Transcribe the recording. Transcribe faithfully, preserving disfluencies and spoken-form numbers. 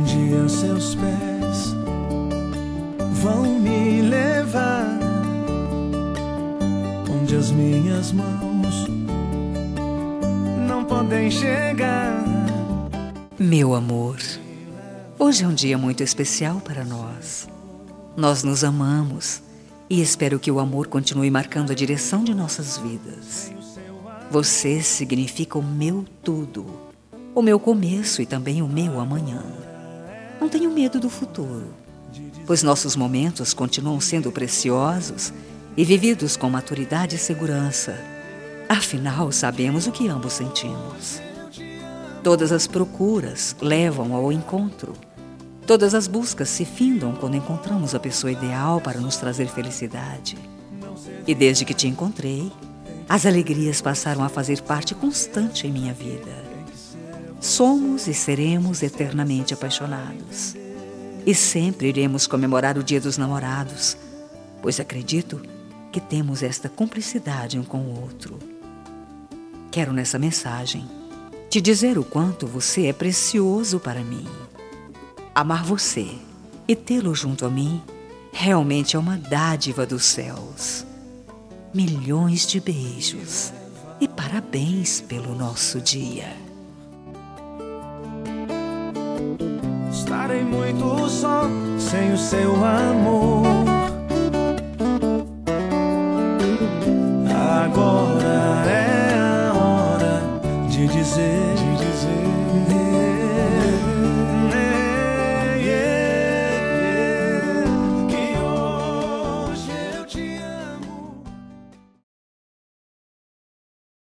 dia seus pés vão me levar onde as minhas mãos não podem chegar. Meu amor, hoje é um dia muito especial para nós. Nós nos amamos e espero que o amor continue marcando a direção de nossas vidas. Você significa o meu tudo, o meu começo e também o meu amanhã. Não tenho medo do futuro, pois nossos momentos continuam sendo preciosos e vividos com maturidade e segurança. Afinal, sabemos o que ambos sentimos. Todas as procuras levam ao encontro. Todas as buscas se findam quando encontramos a pessoa ideal para nos trazer felicidade. E desde que te encontrei, as alegrias passaram a fazer parte constante em minha vida. Somos e seremos eternamente apaixonados. E sempre iremos comemorar o Dia dos Namorados, pois acredito que temos esta cumplicidade um com o outro. Quero nessa mensagem te dizer o quanto você é precioso para mim. Amar você e tê-lo junto a mim realmente é uma dádiva dos céus. Milhões de beijos e parabéns pelo nosso dia. Estarei muito só sem o seu amor.